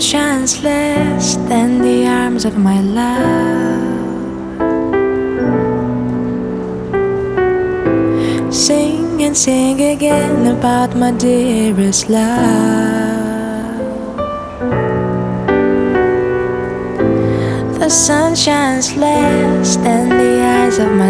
shines less than the arms of my love. Sing and sing again about my dearest love. The sun shines less than the eyes of my